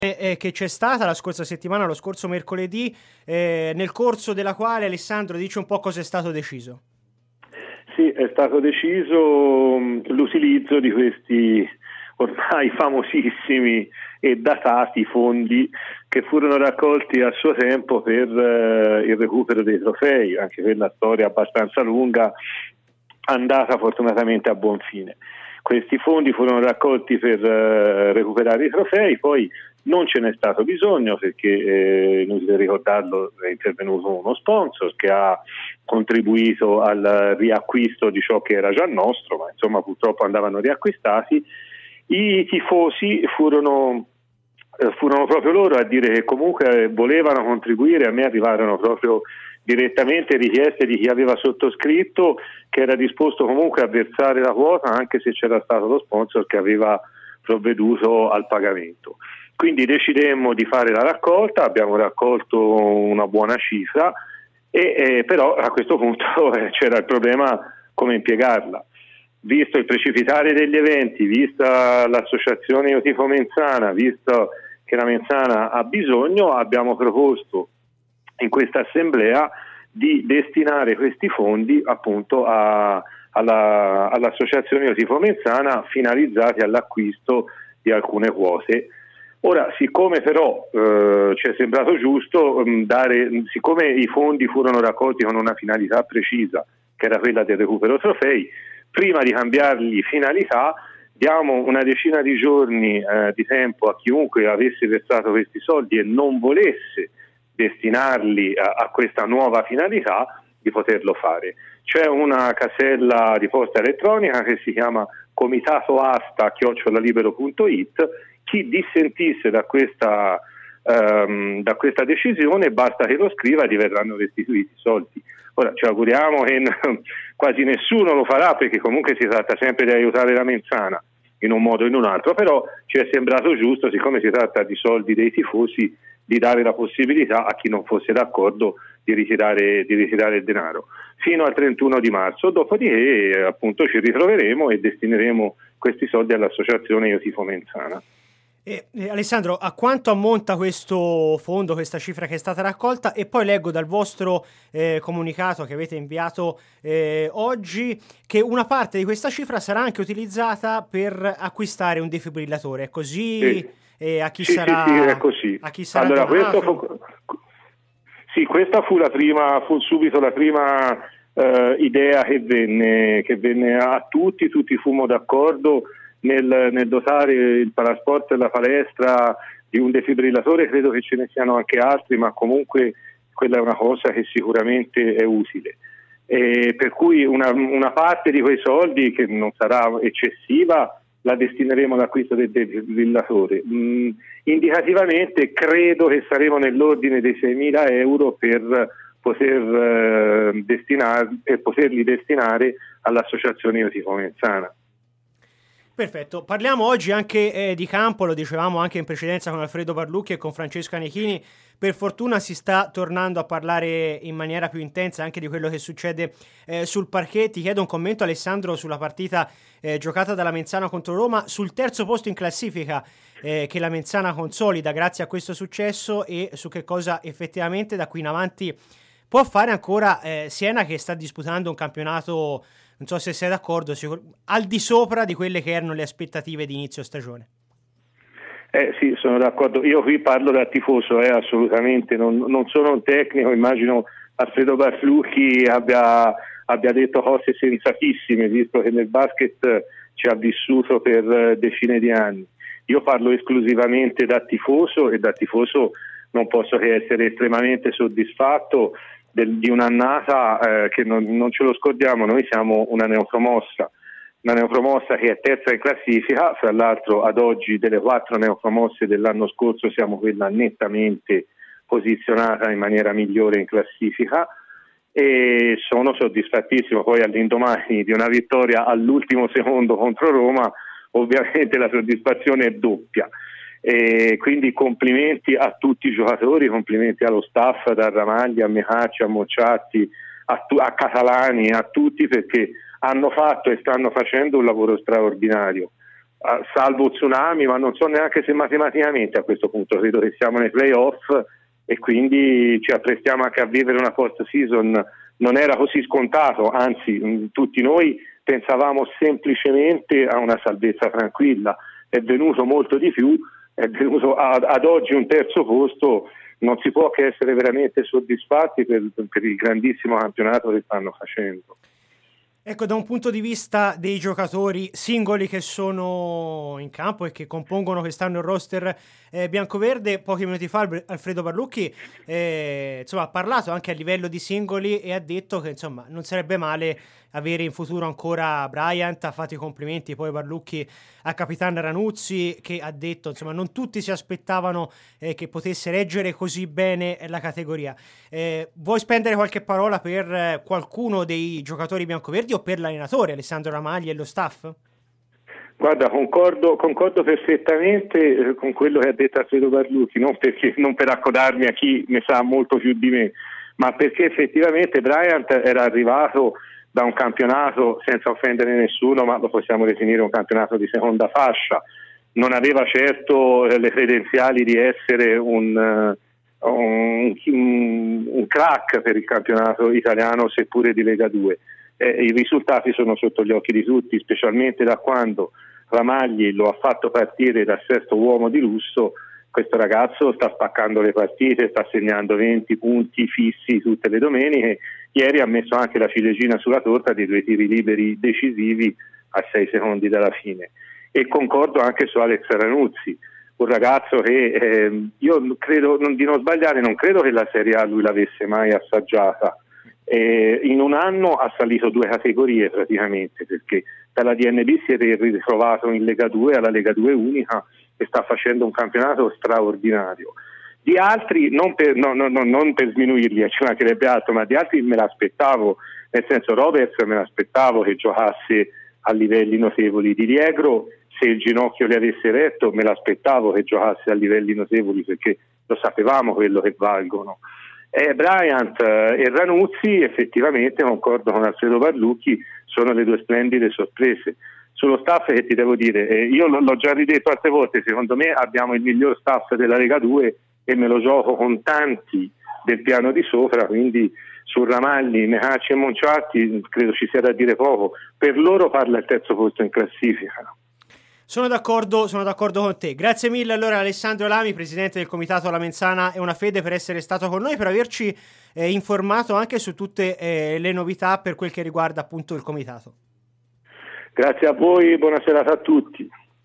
Che c'è stata la scorsa settimana, lo scorso mercoledì, nel corso della quale Alessandro dice un po' cosa è stato deciso. Sì, è stato deciso l'utilizzo di questi ormai famosissimi e datati fondi che furono raccolti a suo tempo per il recupero dei trofei, anche quella storia abbastanza lunga, andata fortunatamente a buon fine. Questi fondi furono raccolti per recuperare i trofei, poi non ce n'è stato bisogno perché, inutile ricordarlo, è intervenuto uno sponsor che ha contribuito al riacquisto di ciò che era già nostro, ma insomma purtroppo andavano riacquistati. I tifosi furono proprio loro a dire che comunque volevano contribuire. A me arrivarono proprio direttamente richieste di chi aveva sottoscritto che era disposto comunque a versare la quota anche se c'era stato lo sponsor che aveva provveduto al pagamento. Quindi decidemmo di fare la raccolta, abbiamo raccolto una buona cifra però a questo punto c'era il problema come impiegarla. Visto il precipitare degli eventi, vista l'associazione Io Tifo Menzana, visto che la Menzana ha bisogno, abbiamo proposto in questa assemblea di destinare questi fondi appunto all'associazione Io Tifo Menzana, finalizzati all'acquisto di alcune quote. Ora, siccome però ci è sembrato giusto siccome i fondi furono raccolti con una finalità precisa, che era quella del recupero trofei, prima di cambiargli finalità diamo una decina di giorni di tempo a chiunque avesse versato questi soldi e non volesse destinarli a questa nuova finalità di poterlo fare. C'è una casella di posta elettronica che si chiama comitatoasta@libero.it. Chi dissentisse da questa decisione basta che lo scriva e gli verranno restituiti i soldi. Ora ci auguriamo che quasi nessuno lo farà, perché comunque si tratta sempre di aiutare la Menzana in un modo o in un altro, però ci è sembrato giusto, siccome si tratta di soldi dei tifosi, di dare la possibilità a chi non fosse d'accordo di ritirare il denaro fino al 31 di marzo, dopodiché appunto ci ritroveremo e destineremo questi soldi all'associazione Io Tifo Menzana. Alessandro, a quanto ammonta questo fondo, questa cifra che è stata raccolta? E poi leggo dal vostro comunicato che avete inviato oggi che una parte di questa cifra sarà anche utilizzata per acquistare un defibrillatore. È così? A chi sarà? Sì, è così. A chi sarà allora, donato? questa fu subito la prima idea che venne a tutti fummo d'accordo nel dotare il Palasport e la palestra di un defibrillatore. Credo che ce ne siano anche altri, ma comunque quella è una cosa che sicuramente è utile. Per cui una parte di quei soldi, che non sarà eccessiva, la destineremo all'acquisto del defibrillatore. Indicativamente credo che saremo nell'ordine dei 6.000 euro per poterli destinare all'associazione Io Tifo Menzana. Perfetto, parliamo oggi anche di campo, lo dicevamo anche in precedenza con Alfredo Barlucchi e con Francesco Anechini. Per fortuna si sta tornando a parlare in maniera più intensa anche di quello che succede sul parquet. Ti chiedo un commento, Alessandro, sulla partita giocata dalla Menzana contro Roma, sul terzo posto in classifica che la Menzana consolida grazie a questo successo, e su che cosa effettivamente da qui in avanti può fare ancora Siena, che sta disputando un campionato, non so se sei d'accordo, al di sopra di quelle che erano le aspettative di inizio stagione. Sì, sono d'accordo. Io qui parlo da tifoso, assolutamente, non sono un tecnico. Immagino Alfredo Barlucchi abbia detto cose sensatissime, visto che nel basket ci ha vissuto per decine di anni. Io parlo esclusivamente da tifoso, e da tifoso non posso che essere estremamente soddisfatto di un'annata che non ce lo scordiamo. Noi siamo una neopromossa che è terza in classifica. Fra l'altro, ad oggi, delle 4 neopromosse dell'anno scorso siamo quella nettamente posizionata in maniera migliore in classifica, e sono soddisfattissimo. Poi all'indomani di una vittoria all'ultimo secondo contro Roma, ovviamente la soddisfazione è doppia. Quindi complimenti a tutti i giocatori, complimenti allo staff, da Ramaglia a Mecacci a Mocciatti a Catalani, a tutti, perché hanno fatto e stanno facendo un lavoro straordinario. salvo tsunami, ma non so neanche se matematicamente a questo punto, credo che siamo nei playoff e quindi ci apprestiamo anche a vivere una post season. Non era così scontato, anzi tutti noi pensavamo semplicemente a una salvezza tranquilla, è venuto molto di più, è venuto ad oggi un terzo posto. Non si può che essere veramente soddisfatti per il grandissimo campionato che stanno facendo. Ecco, da un punto di vista dei giocatori singoli che sono in campo e che compongono quest'anno il roster biancoverde, pochi minuti fa Alfredo Barlucchi ha parlato anche a livello di singoli e ha detto che insomma non sarebbe male avere in futuro ancora Bryant. Ha fatto i complimenti poi Barlucchi a Capitan Ranuzzi, che ha detto insomma non tutti si aspettavano che potesse reggere così bene la categoria. Vuoi spendere qualche parola per qualcuno dei giocatori biancoverdi o per l'allenatore Alessandro Ramaglia e lo staff? Guarda, concordo perfettamente con quello che ha detto Alfredo Barlucchi, non per accodarmi a chi ne sa molto più di me, ma perché effettivamente Bryant era arrivato da un campionato, senza offendere nessuno, ma lo possiamo definire un campionato di seconda fascia. Non aveva certo le credenziali di essere un crack per il campionato italiano, seppure di Lega 2. I risultati sono sotto gli occhi di tutti, specialmente da quando Ramagli lo ha fatto partire da sesto uomo di lusso. Questo ragazzo sta spaccando le partite, sta segnando 20 punti fissi tutte le domeniche. Ieri ha messo anche la ciliegina sulla torta di 2 tiri liberi decisivi a 6 secondi dalla fine. E concordo anche su Alex Ranuzzi, un ragazzo che io credo di non sbagliare, non credo che la Serie A lui l'avesse mai assaggiata. In un anno ha salito 2 categorie praticamente, perché dalla DNB si è ritrovato in Lega 2 alla Lega 2 unica e sta facendo un campionato straordinario. Di altri, non per sminuirli, ci mancherebbe altro, ma di altri me l'aspettavo, nel senso Roberts me l'aspettavo che giocasse a livelli notevoli. Di Liegro, se il ginocchio le avesse retto, me l'aspettavo che giocasse a livelli notevoli, perché lo sapevamo quello che valgono. Bryant e Ranuzzi, effettivamente concordo con Alfredo Barlucchi, sono le 2 splendide sorprese. Sullo staff, che ti devo dire, io l'ho già ridetto altre volte, secondo me abbiamo il miglior staff della Lega 2 e me lo gioco con tanti del piano di sopra, quindi su Ramagli, Mecacci e Monciatti credo ci sia da dire poco. Per loro parla il terzo posto in classifica. Sono d'accordo con te. Grazie mille allora Alessandro Lami, presidente del comitato La Menzana e Una Fede, per essere stato con noi, per averci informato anche su tutte le novità per quel che riguarda appunto il comitato. Grazie a voi, buona serata a tutti.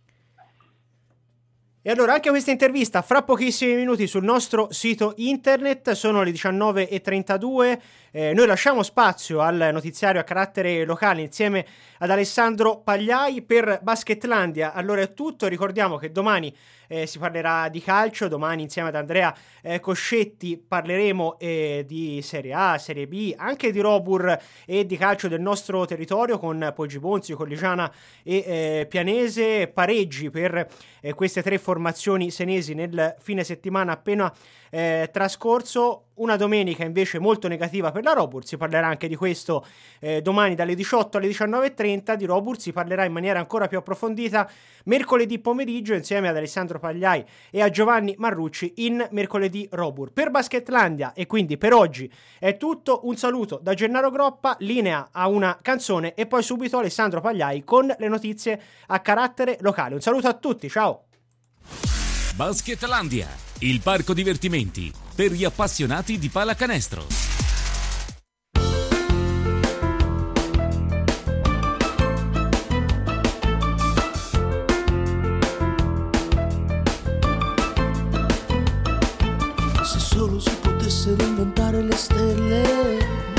E allora anche questa intervista fra pochissimi minuti sul nostro sito internet, sono le 19:32, noi lasciamo spazio al notiziario a carattere locale insieme ad Alessandro Pagliai per Basketlandia. Allora è tutto, ricordiamo che domani si parlerà di calcio, domani insieme ad Andrea Coscetti parleremo di Serie A, Serie B, anche di Robur e di calcio del nostro territorio con Poggi Bonzi, Colligiana e Pianese, pareggi per queste 3 formazioni senesi nel fine settimana appena trascorso. Una domenica invece molto negativa per la Robur, si parlerà anche di questo domani dalle 18 alle 19:30. Di Robur si parlerà in maniera ancora più approfondita mercoledì pomeriggio insieme ad Alessandro Pagliai e a Giovanni Marrucci in Mercoledì Robur. Per Basketlandia e quindi per oggi è tutto, un saluto da Gennaro Groppa, linea a una canzone e poi subito Alessandro Pagliai con le notizie a carattere locale. Un saluto a tutti, ciao! Basketlandia, il parco divertimenti per gli appassionati di pallacanestro. Se solo si potessero inventare le stelle